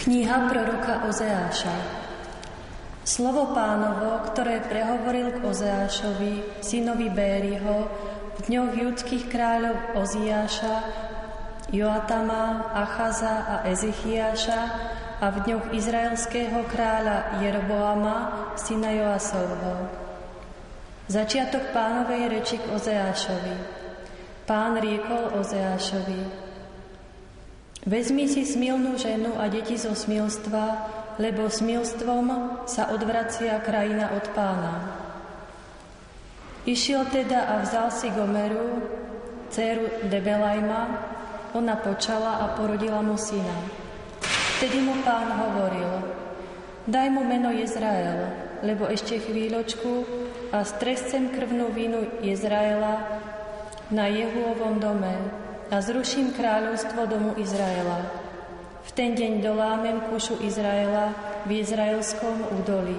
Kniha proroka Ozeáša. Slovo Pánovo, ktoré prehovoril k Ozeášovi, synovi Bériho, v dňoch judských kráľov Oziáša, Joatama, Achaza a Ezechiáša a v dňoch izraelského kráľa Jeroboama, syna Joasovho. Začiatok Pánovej reči k Ozeášovi. Pán riekol Ozeášovi: Vezmi si smilnú ženu a deti zo smilstva, lebo smilstvom sa odvracia krajina od Pána. Išiel teda a vzal si Gomeru, dcéru Debelajma, ona počala a porodila mu syna. Vtedy mu Pán hovoril: Daj mu meno Jezrael, lebo ešte chvíľočku a strescem krvnú vinu Jezraela na Jehuovom dome a zruším kráľovstvo domu Izraela. V ten deň dolámem kušu Izraela v izraelskom údolí.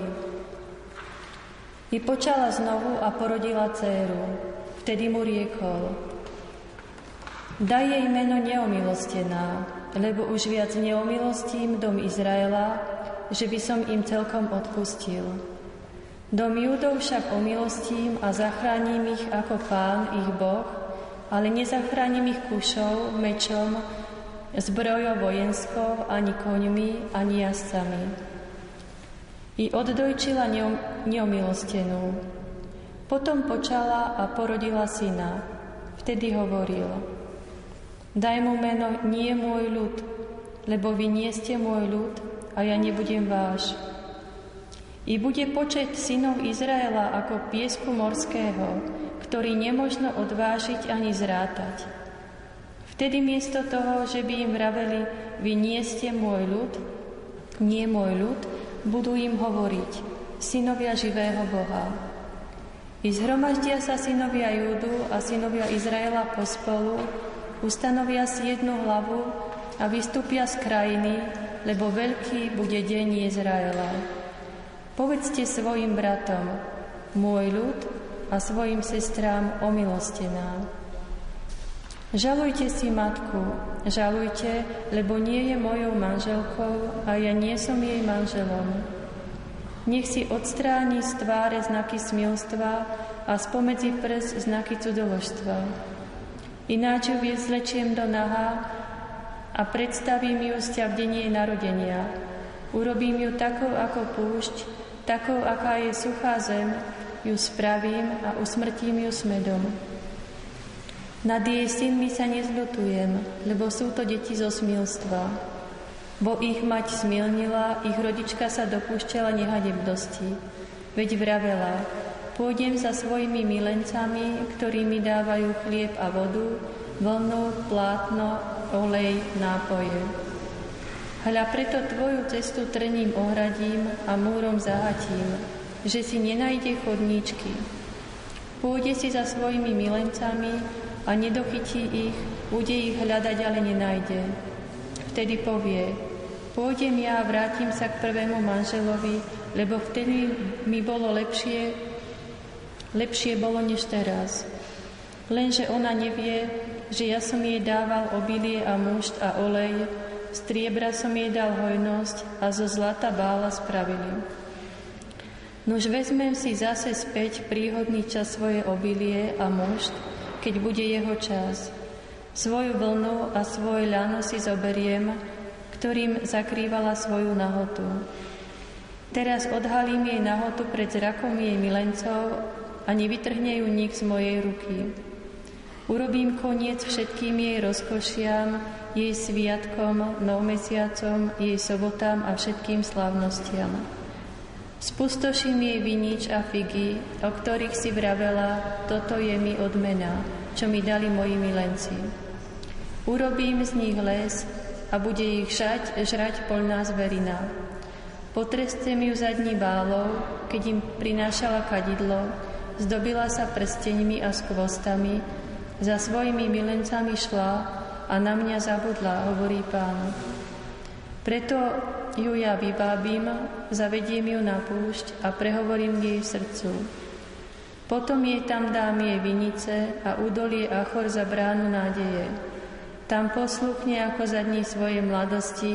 I počala znovu a porodila dcéru. Vtedy mu riekol: Daj jej meno Neomilostená, lebo už viac neomilostím dom Izraela, že by som im celkom odpustil. Dom Júdov však omilostím a zachránim ich ako Pán, ich Boh, ale nezachránim ich kušou, mečom, zbrojou vojenskou, ani koňmi, ani jazdcami. I oddojčila neomilostenú. Potom počala a porodila syna. Vtedy hovoril: Daj mu meno nie môj ľud, lebo vy nie ste môj ľud a ja nebudem váš. I bude počet synov Izraela ako piesku morského, ktorý nemožno odvážiť ani zrátať. Vtedy miesto toho, že by im vraveli: Vy nie ste môj ľud, nie môj ľud, budú im hovoriť: synovia živého Boha. I zhromaždia sa synovia Júdu a synovia Izraela pospolu, ustanovia si jednu hlavu a vystúpia z krajiny, lebo veľký bude deň Izraela. Povedzte svojim bratom: môj ľud, a svojim sestrám omilostená. Žalujte si matku, žalujte, lebo nie je mojou manželkou a ja nie som jej manželom. Nech si odstráni z tváre znaky smilstva a spomedzi prs znaky cudzoložstva. Ináč ju vyzlečiem do naha a predstavím ju sťa v deň jej narodenia. Urobím ju takou ako púšť, takou, aká je suchá zem, ju spravím a usmrtím ju smedom. Nad jej synmi sa nezľutujem, lebo sú to deti zo smilstva. Bo ich mať smilnila, ich rodička sa dopúšťala nehanebnosti. Veď vravela: pôjdem za svojimi milencami, ktorí mi dávajú chlieb a vodu, vlnu, plátno, olej, nápoje. Hľa preto tvoju cestu trním ohradím a múrom zahatím, že si nenájde chodníčky. Pôjde si za svojimi milencami a nedochytí ich, bude ich hľadať, ale nenájde. Vtedy povie: pôjdem ja a vrátim sa k prvému manželovi, lebo vtedy mi bolo lepšie bolo než teraz. Lenže ona nevie, že ja som jej dával obilie a mušt a olej, striebra som jej dal hojnosť a zo zlata bála spravili. Nuž vezmem si zase späť príhodný čas svoje obilie a mušt, keď bude jeho čas. Svoju vlnu a svoje ľano si zoberiem, ktorým zakrývala svoju nahotu. Teraz odhalím jej nahotu pred zrakom jej milencov a nevytrhne ju nik z mojej ruky. Urobím koniec všetkým jej rozkošiam, jej sviatkom, novmesiacom, jej sobotám a všetkým slávnostiam. Spustoším jej vinič a figy, o ktorých si vravela: toto je mi odmena, čo mi dali moji milenci. Urobím z nich les a bude ich žrať poľná zverina. Potrestem ju za dní bálov, keď im prinášala kadidlo, zdobila sa prsteňmi a skvostami, za svojimi milencami šla a na mňa zabudla, hovorí Pán. Preto ju ja vybábim, zavediem ju na púšť a prehovorím jej srdcu. Potom jej tam dám jej vinice a údolie Achor za bránu nádeje. Tam poslúchne ako za dní svojej mladosti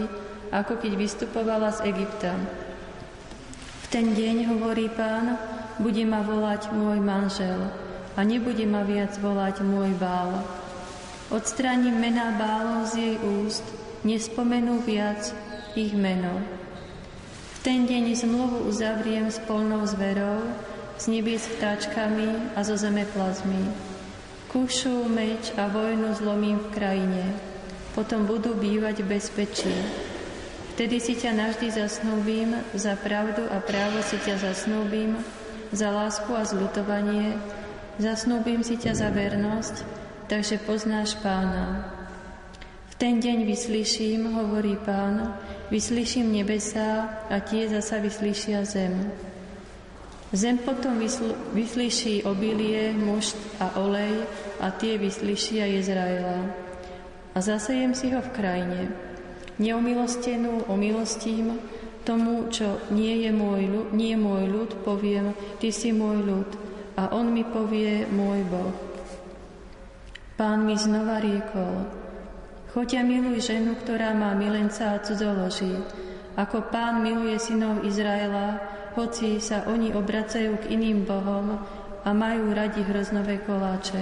ako keď vystupovala z Egypta. V ten deň, hovorí Pán, bude ma volať môj manžel a nebude ma viac volať môj Bál. Odstránim mená Bálov z jej úst, nespomenú viac ich meno. V ten deň zmluvu uzavriem s polnou zverou, z nebies vtáčkami a zo zeme plazmi. Kušu, meč a vojnu zlomím v krajine, potom budú bývať v bezpečí. Vtedy si ťa navždy zasnúbim, za pravdu a právo si ťa zasnúbim, za lásku a zľutovanie, zasnúbim si ťa za vernosť, takže poznáš Pána. V ten deň vyslyším, hovorí Pán, vyslyším nebesá a tie zasa vyslyšia zem. Zem potom vyslyší obilie, mušt a olej a tie vyslyšia Izraela. A zasejem si ho v krajine. Neumilostenú omilostím, tomu, čo nie je môj ľud, poviem, ty si môj ľud, a on mi povie, môj Boh. Pán mi znova riekol, choď a miluj ženu, ktorá má milenca a cudzoloží, ako Pán miluje synov Izraela, hoci sa oni obracajú k iným bohom a majú radi hroznové koláče.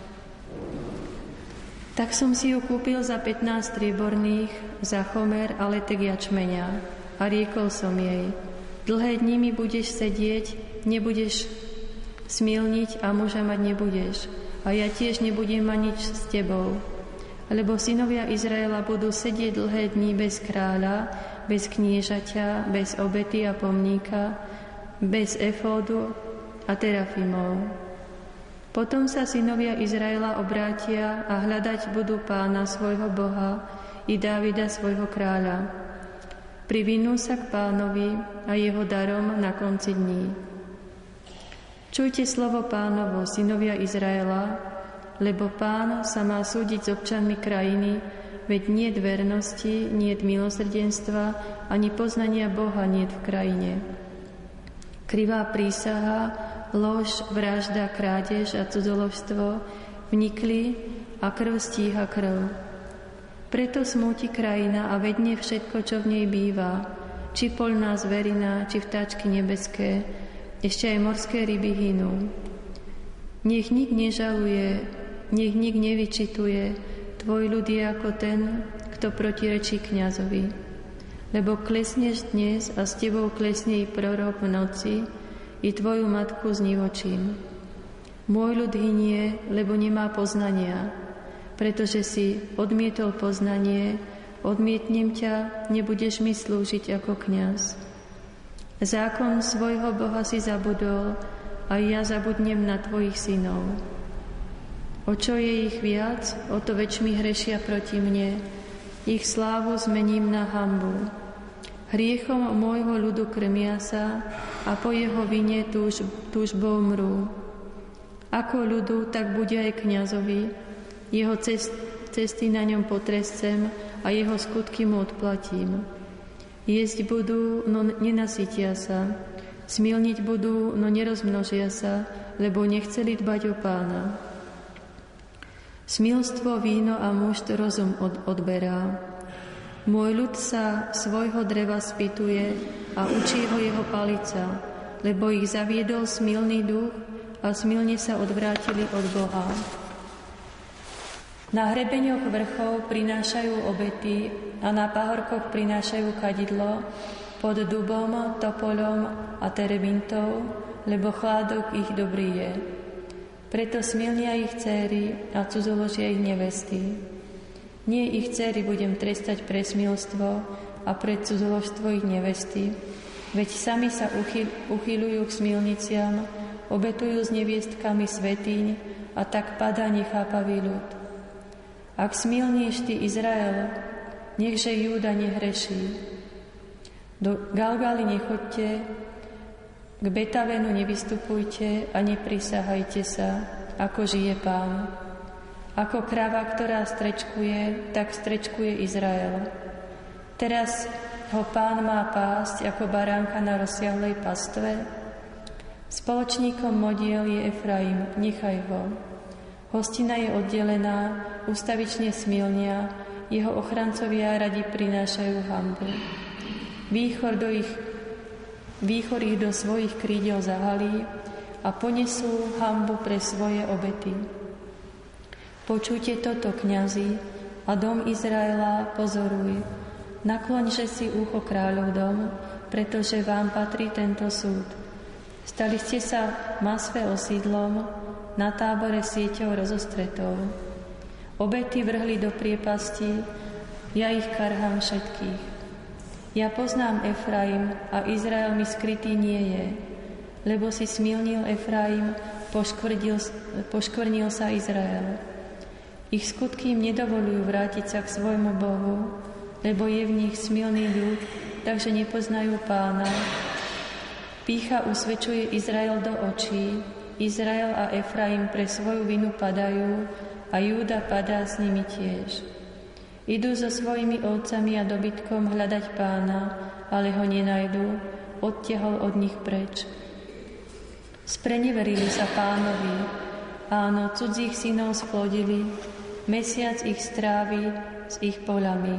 Tak som si ju kúpil za 15 strieborných, za chomer a letek jačmeňa. A riekol som jej, dlhé dni mi budeš sedieť, nebudeš smilniť a muža mať nebudeš. A ja tiež nebudem mať nič s tebou. Lebo synovia Izraela budú sedieť dlhé dni bez kráľa, bez kniežaťa, bez obety a pomníka, bez efódu a terafimov. Potom sa synovia Izraela obrátia a hľadať budú Pána svojho Boha i Dávida svojho kráľa. Privinú sa k Pánovi a jeho darom na konci dní. Čujte slovo Pánovo, synovia Izraela, lebo Pán sa má súdiť s občanmi krajiny, veď niet vernosti, niet milosrdenstva, ani poznania Boha niet v krajine. Krivá prísaha, lož, vražda, krádež a cudzoložstvo vnikli a krv stíha krv. Preto smúti krajina a vedne všetko, čo v nej býva, či poľná zverina, či vtáčky nebeské, ešte aj morské ryby hynú. Nech nik nežaluje, nech nik nevyčituje, tvoj ľud je ako ten, kto protirečí kňazovi. Lebo klesneš dnes a s tebou klesne i prorok v noci, i tvoju matku znivočím. Môj ľud hynie, lebo nemá poznania, pretože si odmietol poznanie, odmietnem ťa, nebudeš mi slúžiť ako kňaz. Zákon svojho Boha si zabudol, a ja zabudnem na tvojich synov. O čo je ich viac, o to väčšmi hrešia proti mne, ich slávu zmením na hanbu. Hriechom môjho ľudu krmia sa a po jeho vine túžbou mrú. Ako ľudu, tak bude aj kňazovi, jeho cesty na ňom potrescem a jeho skutky mu odplatím. Jesť budú, no nenasytia sa, smilniť budú, no nerozmnožia sa, lebo nechceli dbať o Pána. Smilstvo, víno a mušt rozum odberá. Môj ľud sa svojho dreva spýtuje a učí ho jeho palica, lebo ich zaviedol smilný duch a smilne sa odvrátili od Boha. Na hrebeňoch vrchov prinášajú obety a na pahorkoch prinášajú kadidlo pod dubom, topoľom a terebintou, lebo chládok ich dobrý je. Preto smilnia ich céry a cudzoložia ich nevesty. Nie ich dcery budem trestať pre smilstvo a pre cudzoložstvo ich nevesty, veď sami sa uchyľujú k smilniciam, obetujú s neviestkami svätyň a tak padá nechápavý ľud. Ak smilníš ty Izrael, nechže Júda nehreší. Do Galgály nechoďte, k Betavenu nevystupujte a neprisahajte sa, ako žije Pán. Ako krava, ktorá strečkuje, tak strečkuje Izrael. Teraz ho Pán má pásť ako baránka na rozsiahlej pastve. Spoločníkom modiel je Efraim, nechaj ho. Hostina je oddelená, ustavične smilnia jeho ochrancovia radi prinášajú hanbu. Výchor ich do svojich krídel zahalí a ponesú hanbu pre svoje obety. Počujte toto, kňazi, a dom Izraela, pozoruj. Nakloňže si ucho, kráľov dom, pretože vám patrí tento súd. Stali ste sa Masve osídlom, na Tábore sieťou rozostretou. Obety vrhli do priepasti, ja ich karhám všetkých. Ja poznám Efraim a Izrael mi skrytý nie je, lebo si smilnil Efraim, poškvrnil sa Izrael. Ich skutky im nedovolujú vrátiť sa k svojmu Bohu, lebo je v nich smilný ľud, takže nepoznajú Pána. Pýcha usvedčuje Izrael do očí, Izrael a Efraim pre svoju vinu padajú a Júda padá s nimi tiež. Idú so svojimi ovcami a dobytkom hľadať Pána, ale ho nenajdú, odtiahol od nich preč. Spreneverili sa Pánovi, áno, cudzích synov splodili, mesiac ich strávi s ich poľami.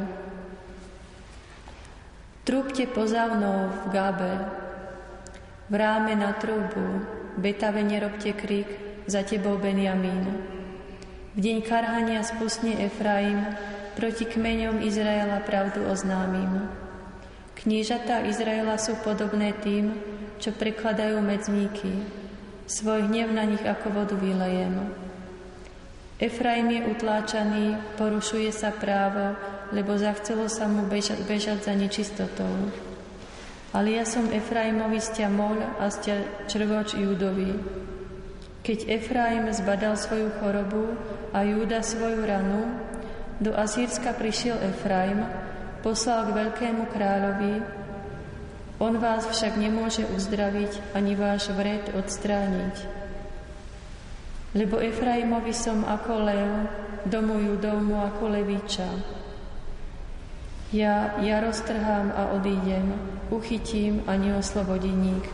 Trúbte pozavnou v Gábe, v ráme na trúbu, Betave nerobte krik, za tebou Benjamín. V deň karhania spustne Efraim, proti kmeňom Izraela pravdu oznámim. Kniežatá Izraela sú podobné tým, čo prekladajú medzníky. Svoj hnev na nich ako vodu vylejem. Efraim je utláčaný, porušuje sa právo, lebo zachcelo sa mu bežať za nečistotou. Ale ja som Efraimovi sťamol a črvoč Júdovi. Keď Efraim zbadal svoju chorobu a Júda svoju ranu, do Asýrska prišiel Efraim, poslal k veľkému kráľovi, on vás však nemôže uzdraviť ani váš vred odstrániť. Lebo Efraimovi som ako lev, domu Judovmu ako levíča. Ja roztrhám a odídem, uchytím a neoslobodí nik.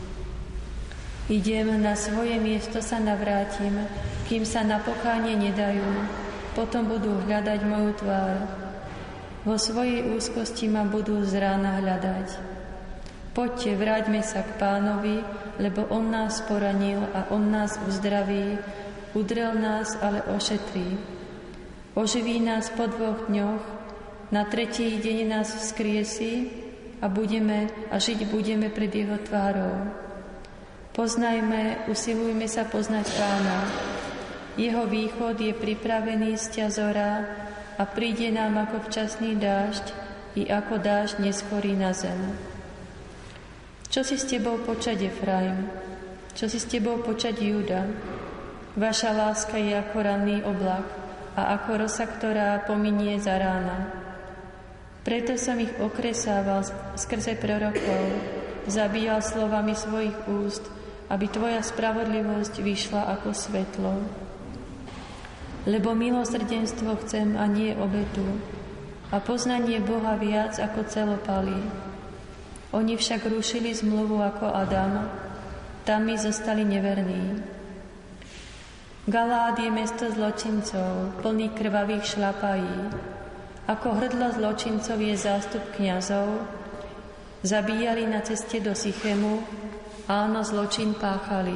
Idem, na svoje miesto sa navrátim, kým sa na pokánie nedajú, potom budú hľadať moju tvár. Vo svojej úzkosti ma budú z rána hľadať. Poďte, vráťme sa k Pánovi, lebo on nás poranil a on nás uzdraví, udrel nás, ale ošetrí. Oživí nás po 2 dňoch, na 3. deň nás vzkriesí a žiť budeme pred jeho tvárou. Poznajme, usilujme sa poznať Pána. Jeho východ je pripravený z ťazora a príde nám ako včasný dážď i ako dážď neskorý na zem. Čo si s tebou počať, Efraim? Čo si s tebou počať, Júda? Vaša láska je ako ranný oblak a ako rosa, ktorá pominie za rána. Preto som ich okresával skrze prorokov, zabíjal slovami svojich úst, aby tvoja spravodlivosť vyšla ako svetlo. Lebo milosrdenstvo chcem a nie obetu, a poznanie Boha viac ako celopaly. Oni však rušili zmluvu ako Adam, tam mi zostali neverní. Galád je mesto zločincov, plný krvavých šľapají. Ako hrdlo zločincov je zástup kňazov, zabíjali na ceste do Sychemu, áno, zločin páchali.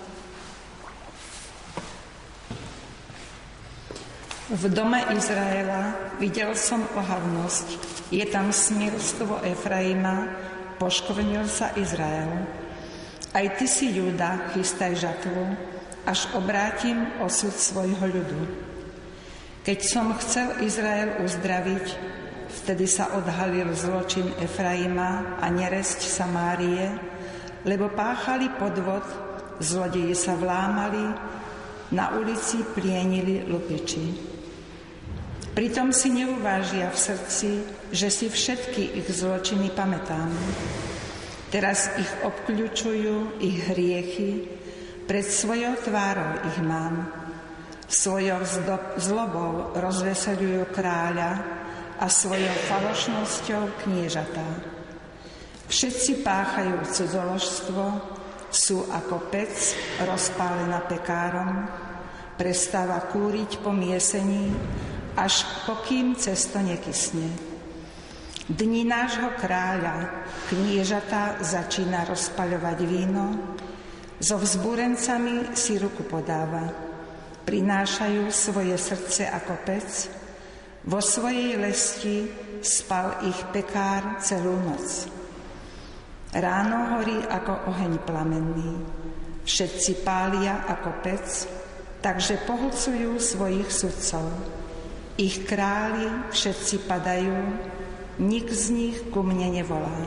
V dome Izraela videl som ohavnosť, je tam smilstvo Efraima, poškvrnil sa Izrael. Aj ty si, Júda, chystaj žatvu, až obrátim osud svojho ľudu. Keď som chcel Izrael uzdraviť, vtedy sa odhalil zločin Efraima a neresť Samárie, lebo páchali podvod, zlodeji sa vlámali, na ulici plienili lupiči. Pritom si neuvážia v srdci, že si všetky ich zločiny pamätám. Teraz ich obkľučujú, ich hriechy, pred svojou tvárou ich mám. Svojou zlobou rozveseľujú kráľa a svojou falošnosťou kniežatá. Všetci páchajú cudzoložstvo, sú ako pec rozpálená pekárom, prestáva kúriť po miesení až pokým cesto nekysne. Dni nášho kráľa kniežatá začína rozpaľovať víno, so vzbúrencami si ruku podáva, prinášajú svoje srdce ako pec, vo svojej lesti spal ich pekár celú noc. Ráno horí ako oheň plamenný, všetci pália ako pec, takže pohlcujú svojich sudcov. Ich králi všetci padajú, nik z nich ku mne nevolá.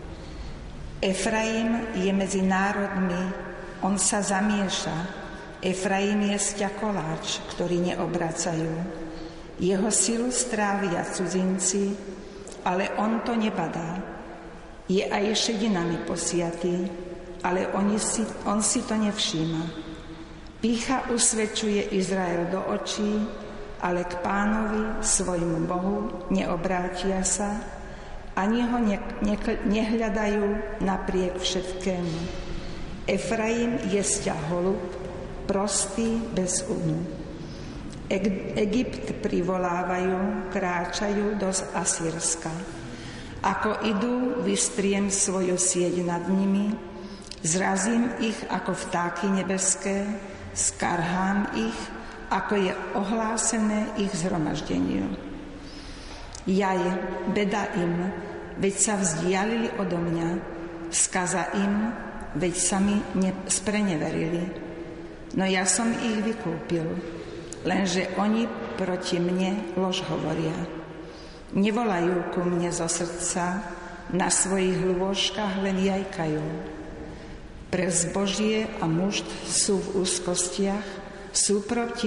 Efraim je medzi národmi, on sa zamieša. Efraim je sťakoláč, ktorý neobracajú. Jeho silu strávia cudzinci, ale on to nebadá. Je aj šedinami posiatý, ale on si to nevšíma. Pýcha usvedčuje Izrael do očí, ale k Pánovi, svojmu Bohu, neobrátia sa, ani ho nehľadajú napriek všetkému. Efraim je sťah holub, prostý bez únu. Egypt privolávajú, kráčajú do Asýrska. Ako idú, vystriem svoju sieť nad nimi, zrazím ich ako vtáky nebeské, skarhám ich, ako je ohlásené ich zhromaždeniu. Jaj, beda im, veď sa vzdialili odo mňa, skaza im, veď sa mi spreneverili. No ja som ich vykúpil, lenže oni proti mne lož hovoria. Nevolajú ku mne zo srdca, na svojich lôžkach len jajkajú. Pre zbožie a mužd sú v úzkostiach, sú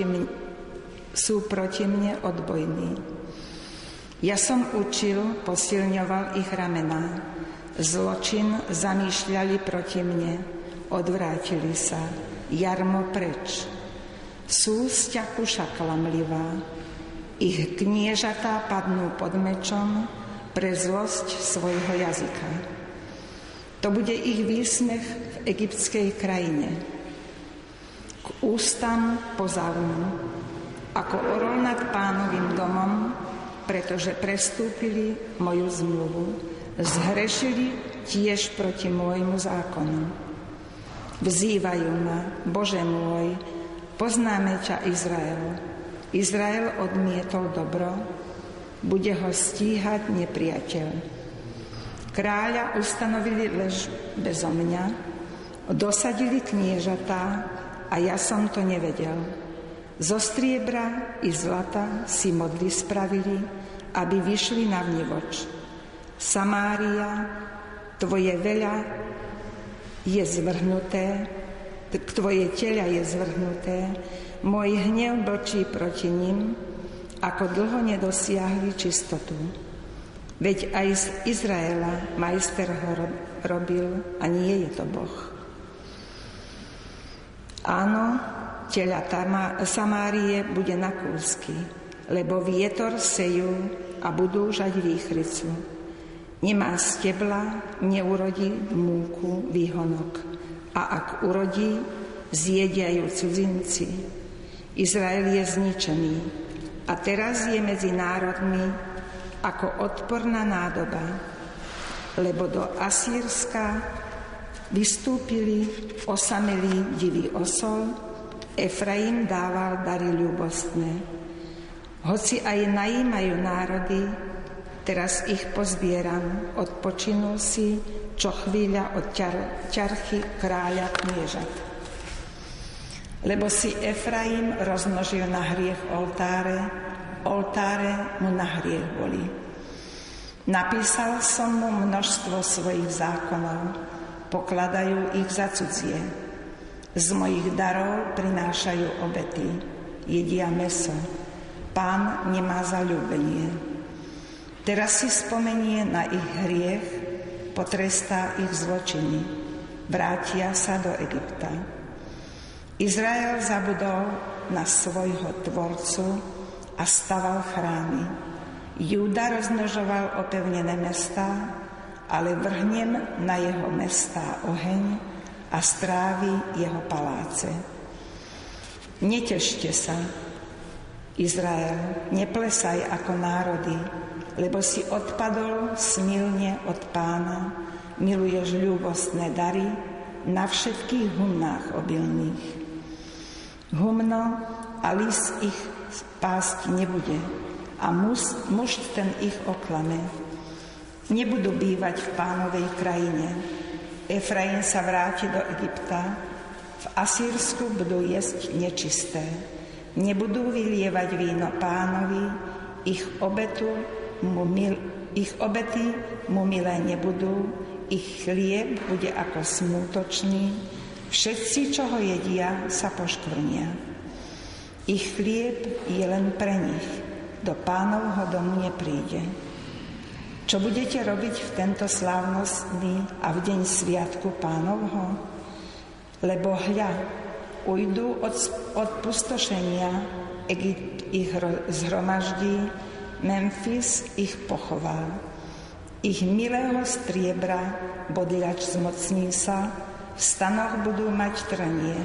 proti mne odbojní. Ja som učil, posilňoval ich ramená. Zločin zamýšľali proti mne, odvrátili sa, jarmo preč. Súsť kuša klamlivá, ich kniežatá padnú pod mečom pre zlosť svojho jazyka. To bude ich výsmech v egyptskej krajine. K ústam pozaunú, ako orol nad Pánovým domom, pretože prestúpili moju zmluvu, zhrešili tiež proti môjmu zákonu. Vzývajú ma, Bože môj, poznáme ťa, Izrael. Izrael odmietol dobro, bude ho stíhať nepriateľ. Kráľa ustanovili lež bezo mňa, dosadili kniežatá a ja som to nevedel. Zo striebra i zlata si modly spravili, aby vyšli na vnivoč. Samária, tvoje veľa je zvrhnuté, tvoje teľa je zvrhnuté, môj hnev blčí proti nim, ako dlho nedosiahli čistotu. Veď aj z Izraela majster ho robil a nie je to Boh. Áno, teľa Samárie bude na kúsky, lebo vietor sejú a budú žať výchricu. Nemá stebla, neurodí múku výhonok. A ak urodí, zjedia ju cudzinci. Izrael je zničený a teraz je medzi národmi ako odporná nádoba, lebo do Asýrska vystúpili osamelí divý osol, Efraim dával dary ľúbostné. Hoci aj najímajú národy, teraz ich pozbieram, odpočinú si, čo chvíľa od ťarchy kráľa kniežat. Lebo si Efraim rozmnožil na hriech oltáre mu na hriech boli. Napísal som mu množstvo svojich zákonov, pokladajú ich za cudzie. Z mojich darov prinášajú obety, jedia mäso. Pán nemá zaľúbenie. Teraz si spomenie na ich hriech, potrestá ich zločiny. Vrátia sa do Egypta. Izrael zabudol na svojho tvorcu a staval chrámy. Júda rozmnožoval opevnené mestá, ale vrhnem na jeho mestá oheň a strávi jeho paláce. Netešte sa, Izrael, neplesaj ako národy, lebo si odpadol smilne od Pána, miluješ ľúbostné dary na všetkých humnách obilných. Humno a lis ich pásť nebude a muž ten ich oklame. Nebudú bývať v Pánovej krajine. Efraim sa vráti do Egypta, v Asýrsku budú jesť nečisté. Nebudú vylievať víno Pánovi, ich obety mu milé nebudú, ich chlieb bude ako smútočný, všetci, čo ho jedia, sa poškvrnia. Ich chlieb je len pre nich, do Pánovho domu nepríde. Čo budete robiť v tento slávnostný a v deň sviatku Pánovho? Lebo hľa, ujdú od pustošenia, Egypt ich zhromaždí, Memfis ich pochová. Ich milého striebra bodľač zmocní sa, v stanoch budú mať trnie.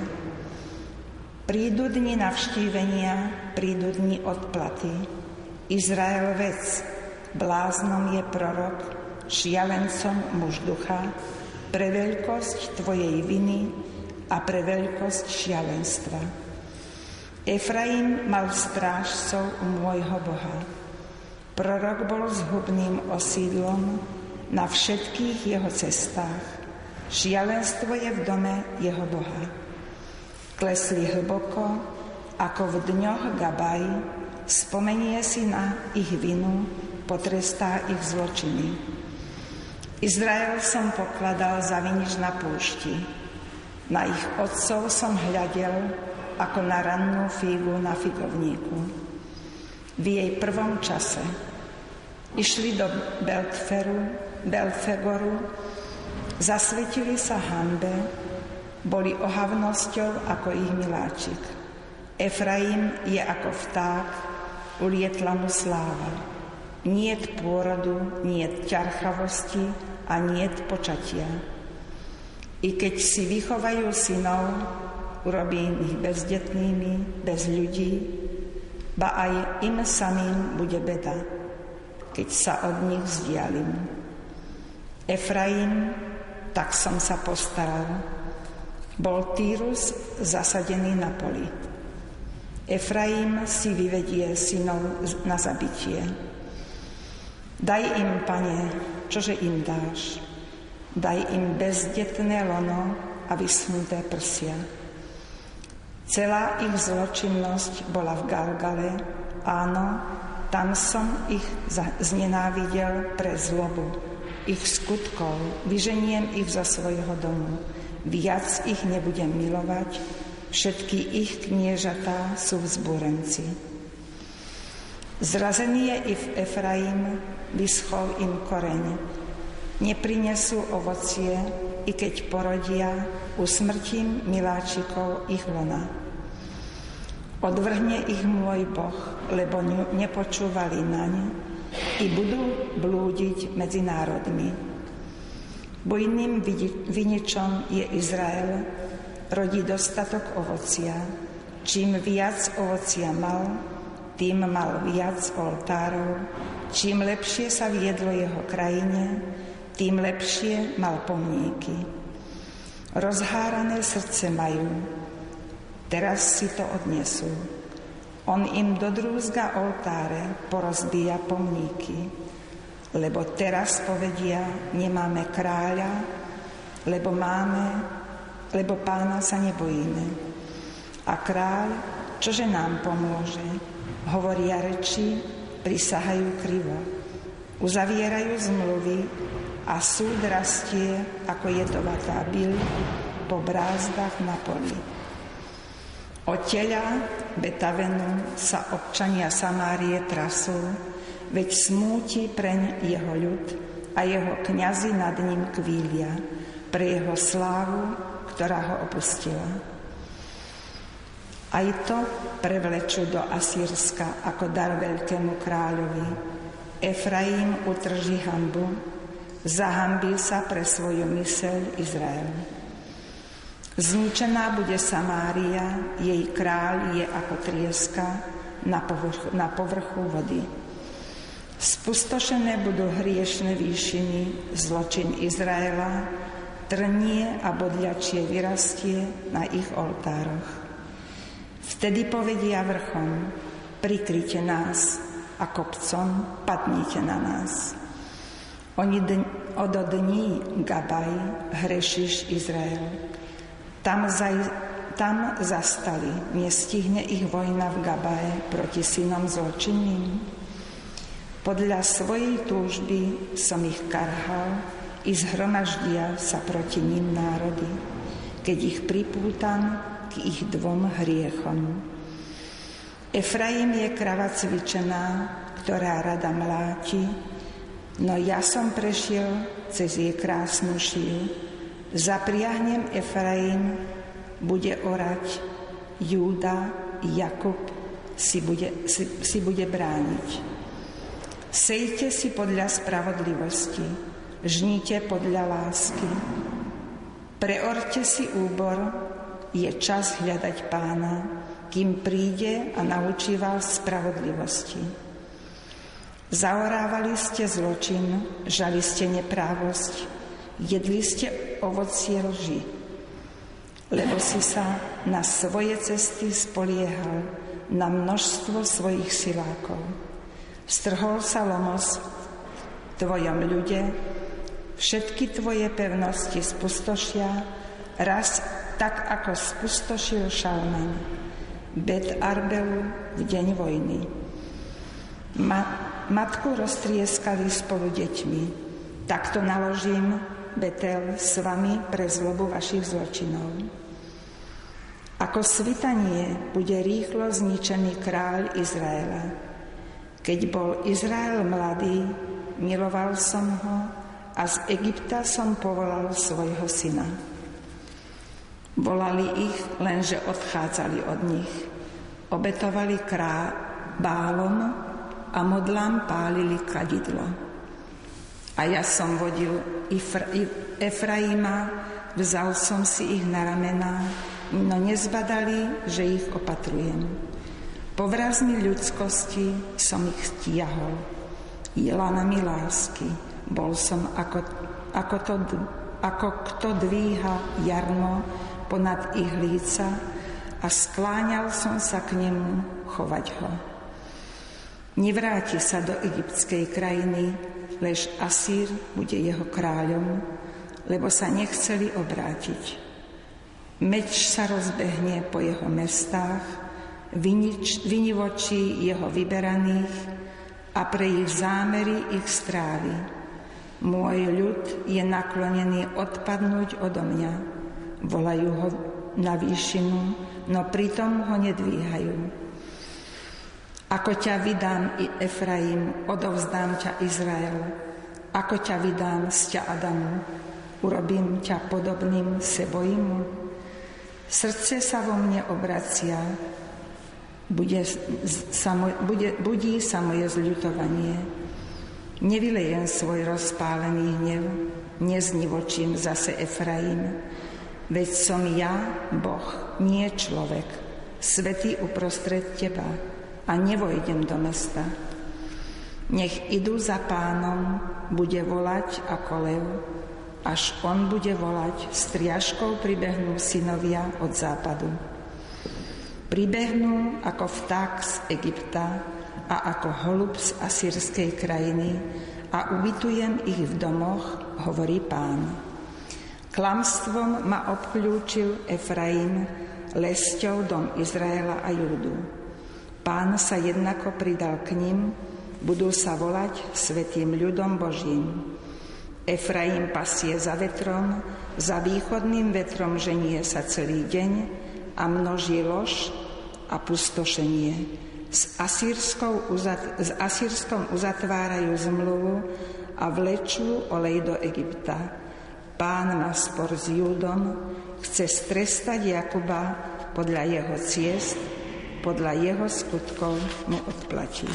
Prídu dni navštívenia, prídu dni odplaty. Izrael vec, bláznom je prorok, šialencom muž ducha, pre veľkosť tvojej viny a pre veľkosť šialenstva. Efraim mal strážcov u môjho Boha. Prorok bol zhubným osídlom na všetkých jeho cestách. Šialenstvo je v dome jeho Boha. Klesli hlboko, ako v dňoch Gabaj, spomenie si na ich vinu, potrestá ich zločiny. Izrael som pokladal za vinič na púšti. Na ich otcov som hľadel ako na rannú fígu na figovníku. V jej prvom čase išli do Beltfegoru, zasvetili sa hanbe, boli ohavnosťou ako ich miláčik. Efraim je ako vták, ulietla mu sláva. Niet pôrodu, niet ťarchavosti a niet počatia. I keď si vychovajú synov, urobí ich bezdetnými, bez ľudí, ba aj im samým bude beda, keď sa od nich vzdialím. Efraim, tak som sa postaral, bol Týrus zasadený na poli. Efraim si vyvedie synov na zabitie. Daj im, Pane, čože im dáš. Daj im bezdetné lono a vyschnuté prsia. Celá ich zločinnosť bola v Galgale, áno, tam som ich znenávidel pre zlobu ich skutkov, vyženiem ich zo svojho domu. Viac ich nebudem milovať, všetky ich kniežatá sú vzbúrenci. Zrazený je i v Efraim, vyschol im koreň. Neprinesú ovocie, i keď porodia, usmrtím miláčikov ich lona. Odvrhne ich môj Boh, lebo nepočúvali naň, i budú blúdiť medzi národmi. Bujným viničom je Izrael, rodí dostatok ovocia. Čím viac ovocia mal, tým mal viac oltárov. Čím lepšie sa viedlo jeho krajine, tým lepšie mal pomníky. Rozhárané srdce majú, teraz si to odnesú. On im dodrúzga oltáre, porozbíja pomníky, lebo teraz povedia, nemáme kráľa, lebo Pána sa nebojíme. A kráľ, čože nám pomôže? Hovoria reči, prisahajú krivo, uzavierajú zmluvy a súd rastie ako jedovatá byľ po brázdach na poli. Od teľa Betavenu sa občania Samárie trasú, veď smúti preň jeho ľud a jeho kňazi nad ním kvília pre jeho slávu, ktorá ho opustila. Aj to prevlečú do Asýrska ako dar veľkému kráľovi. Efraim utrží hanbu, zahambí sa pre svoju myseľ Izrael. Zničená bude Samária, jej kráľ je ako trieska, na povrchu vody. Spustošené budú hriešne výšiny, zločin Izraela, trnie a bodľačie vyrastie na ich oltároch. Vtedy povedia vrchom, prikryte nás, a kopcom padnite na nás. Oni od dní Gabaj hrešíš Izrael. Tam zastali, nestihne ich vojna v Gabaje proti synom zločinným. Podľa svojej túžby som ich karhal i zhromaždia sa proti ním národy, keď ich pripútam k ich dvom hriechom. Efraim je krava cvičená, ktorá rada mláti, no ja som prešiel cez jej krásnu šiju. Zapriahnem Efraim, bude orať, Júda, Jakub si bude brániť. Sejte si podľa spravodlivosti, žnite podľa lásky. Preorte si úbor, je čas hľadať Pána, kým príde a naučí vás spravodlivosti. Zaorávali ste zločin, žali ste neprávosť, jedli ste ovocie lži, lebo si sa na svoje cesty spoliehal, na množstvo svojich silákov. Strhol sa lomos v tvojom ľude, všetky tvoje pevnosti spustošia, raz tak, ako spustošil Šalman, Bet Arbelu v deň vojny. Matku roztrieskali spolu deťmi, takto naložím Betel s vami pre zlobu vašich zločinov. Ako svitanie bude rýchlo zničený kráľ Izraela. Keď bol Izrael mladý, miloval som ho a z Egypta som povolal svojho syna. Volali ich, lenže odchádzali od nich. Obetovali Bálom a modlám pálili kadidlo. A ja som vodil Efraima, vzal som si ich na ramená, no nezbadali, že ich opatrujem. Povrazmi ľudskosti som ich stiahol, jelanami lásky. Bol som ako kto dvíha jarmo ponad ich líca a skláňal som sa k nemu chovať ho. Nevráti sa do egyptskej krajiny, lež Asýr bude jeho kráľom, lebo sa nechceli obrátiť. Meč sa rozbehne po jeho mestách, vynivočí jeho vyberaných a pre ich zámery ich strávi. Môj ľud je naklonený odpadnúť odo mňa. Volajú ho na výšinu, no pritom ho nedvíhajú. Ako ťa vydám, Efraim, odovzdám ťa Izrael. Ako ťa vydám z ťa Adamu, urobím ťa podobným Seboimu. Srdce sa vo mne obracia, budí sa moje zľutovanie. Nevylejem svoj rozpálený hnev, neznivočím zase Efraim. Veď som ja, Boh, nie človek, svätý uprostred teba, a nevojdem do mesta. Nech idú za Pánom, bude volať ako lev, až on bude volať, s triažkou pribehnú synovia od západu. Pribehnú ako vták z Egypta a ako holub z asýrskej krajiny a ubytujem ich v domoch, hovorí Pán. Klamstvom ma obklúčil Efraim, lesťou dom Izraela a Júdu. Pán sa jednako pridal k nim, budú sa volať svätým ľudom Božím. Efraim pasie za vetrom, za východným vetrom ženie sa celý deň a množí lož a pustošenie. S Asýrskom uzatvárajú zmluvu a vlečú olej do Egypta. Pán má spor s Júdom, chce strestať Jakuba podľa jeho ciest, podľa jeho skutkov mu odplatí.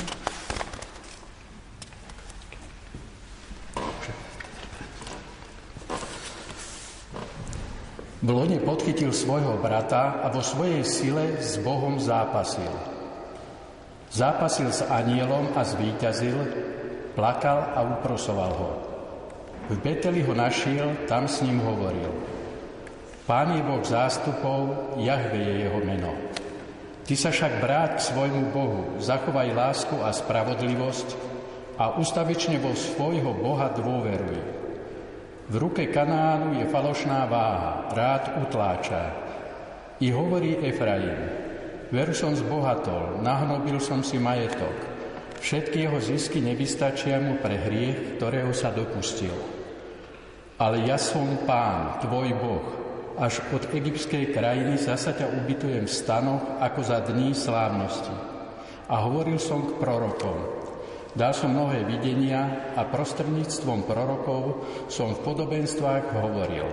V lone podchytil svojho brata a vo svojej sile s Bohom zápasil. Zápasil s anielom a zvíťazil, plakal a uprosoval ho. V Beteli ho našiel, tam s ním hovoril. Pán je Boh zástupov, Jahve je jeho meno. Ty sa však vráť k svojmu Bohu, zachovaj lásku a spravodlivosť a ustavične vo svojho Boha dôveruj. V ruke Kanánu je falošná váha, rád utláča. I hovorí Efraim, veru som zbohatol, nahnobil som si majetok. Všetky jeho zisky nevystačia mu pre hriech, ktorého sa dopustil. Ale ja som Pán, tvoj Boh, až od egyptskej krajiny zasa ťa ubytujem v stanoch ako za dní slávnosti. A hovoril som k prorokom. Dal som mnohé videnia a prostredníctvom prorokov som v podobenstvách hovoril.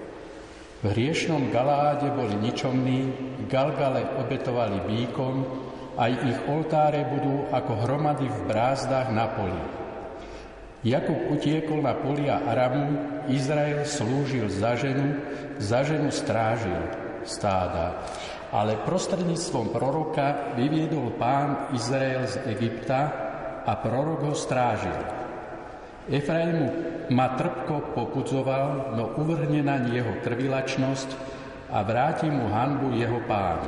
V hriešnom Galáde boli ničomní, v Galgale obetovali býkom, aj ich oltáre budú ako hromady v brázdach na poli. Jakub utiekol na polia Aramu, Izrael slúžil za ženu strážil stáda. Ale prostredníctvom proroka vyviedol Pán Izrael z Egypta a prorok ho strážil. Efraimu ma trpko popudzoval, no uvrhne naň jeho krvilačnosť a vráti mu hanbu jeho Pán.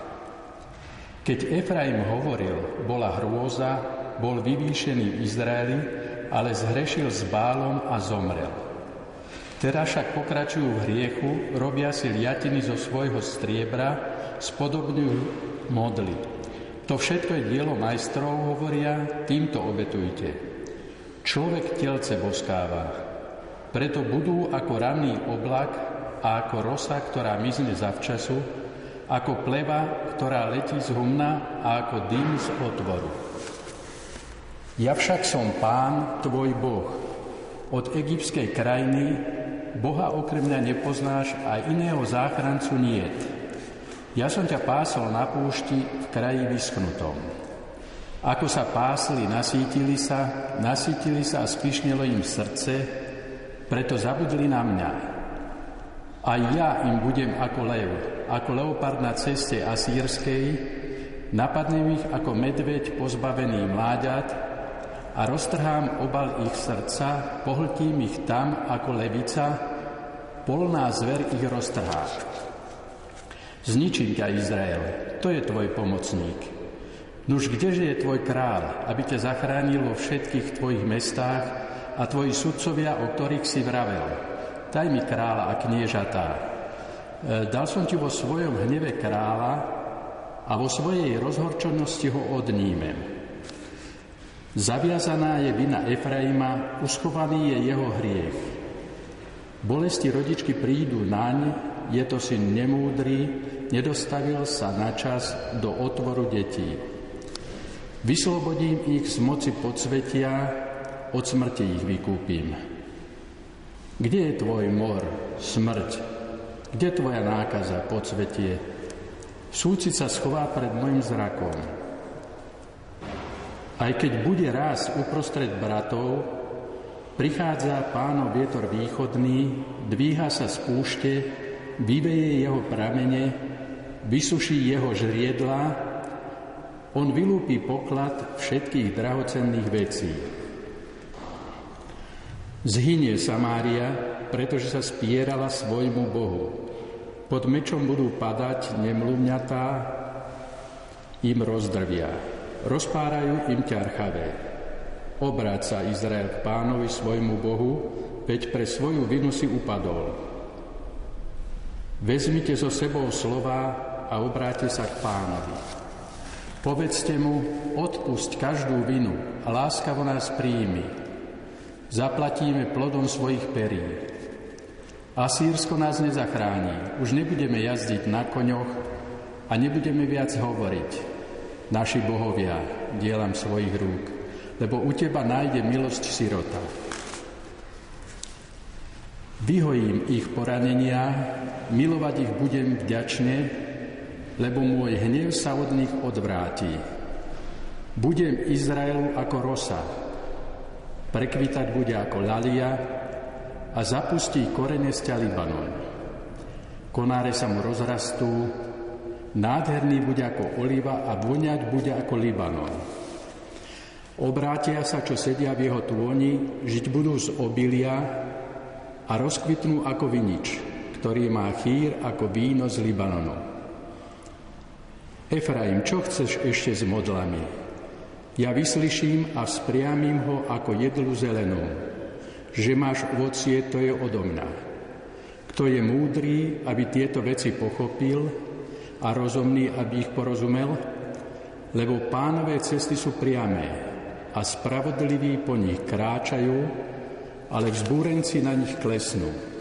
Keď Efraim hovoril, bola hrôza, bol vyvýšený v Izraeli, ale zhrešil s Bálom a zomrel. Teraz však pokračujú v hriechu, robia si liatiny zo svojho striebra, spodobňujú modly. To všetko je dielo majstrov, hovoria, týmto obetujte. Človek telce boskáva, preto budú ako ranný oblak a ako rosa, ktorá mizne zavčasu, ako pleva, ktorá letí z humna a ako dym z otvoru. Ja však som Pán, tvoj Boh. Od egyptskej krajiny Boha okrem mňa nepoznáš a iného záchrancu niet. Ja som ťa pásol na púšti v kraji vyschnutom. Ako sa pásli, nasítili sa a spíšnilo im srdce, preto zabudli na mňa. A ja im budem ako lev, ako leopard na ceste asýrskej, napadnem ich ako medveď pozbavený mláďat a roztrhám obal ich srdca, pohltím ich tam ako levica, polná zver ich roztrhá. Zničím ťa, Izrael, to je tvoj pomocník. Nuž kdeže je tvoj kráľ, aby ťa zachránil vo všetkých tvojich mestách a tvoji sudcovia, o ktorých si vravel? Daj mi kráľa a kniežatá. Dal som ti vo svojom hneve kráľa a vo svojej rozhorčenosti ho odnímem. Zaviazaná je vina Efraima, uschovaný je jeho hriech. Bolesti rodičky prídu naň, je to syn nemúdry, nedostavil sa na čas do otvoru detí. Vyslobodím ich z moci podsvetia, od smrti ich vykúpim. Kde je tvoj mor, smrť? Kde tvoja nákaza, podsvetie? Súcit sa schová pred môjim zrakom. Aj keď bude raz uprostred bratov, prichádza Pánov vietor východný, dvíha sa z púšte, vyveje jeho pramene, vysuší jeho žriedla, on vylúpi poklad všetkých drahocenných vecí. Zhynie Samária, pretože sa spierala svojmu Bohu. Pod mečom budú padať nemluvňatá, im rozdrvia. Rozpárajú im ťarchavé. Obráť sa, Izrael, k Pánovi svojmu Bohu, veď pre svoju vinu si upadol. Vezmite so sebou slova a obráťte sa k Pánovi. Povedzte mu, odpusť každú vinu a láskavo nás prijími. Zaplatíme plodom svojich perí. Asýrsko nás nezachráni, už nebudeme jazdiť na koňoch a nebudeme viac hovoriť. Naši bohovia, dielam svojich rúk, lebo u teba nájde milosť sirota. Vyhojím ich poranenia, milovať ich budem vďačne, lebo môj hnev sa od nich odvráti. Budem Izraelu ako rosa, prekvitať bude ako lalia a zapustí korene sťa Libanon. Konáre sa mu rozrastú, Nádherný bude ako oliva a voňať bude ako Libanon. Obrátia sa, čo sedia v jeho tôni, žiť budú z obilia a rozkvitnú ako vinič, ktorý má chýr ako víno z Libanonu. Efraim, čo chceš ešte s modlami? Ja vyslyším a spriamím ho ako jedlu zelenú. Že máš ovocie, to je odo mňa. Kto je múdry, aby tieto veci pochopil a rozumný, aby ich porozumel? Lebo Pánové cesty sú priamé a spravodliví po nich kráčajú, ale vzbúrenci na nich klesnú.